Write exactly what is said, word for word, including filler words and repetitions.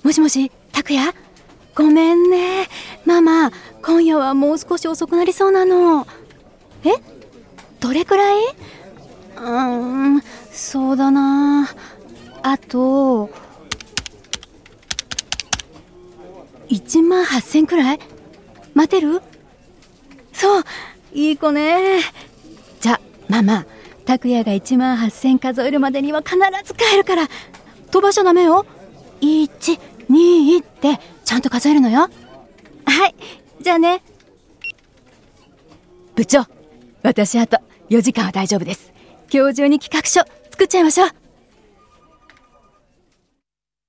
もしもし、拓也？ごめんね。ママ、今夜はもう少し遅くなりそうなの。え？どれくらい？うーん、そうだな。あと、いちまんはっせんくらい？待てる？そう、いい子ね。じゃ、ママ、拓也がいちまんはっせん数えるまでには必ず帰るから、飛ばしちゃダメよ。いち、にってちゃんと数えるのよ。はい、じゃあね。部長、私あとよじかんは大丈夫です。今日中に企画書作っちゃいましょう。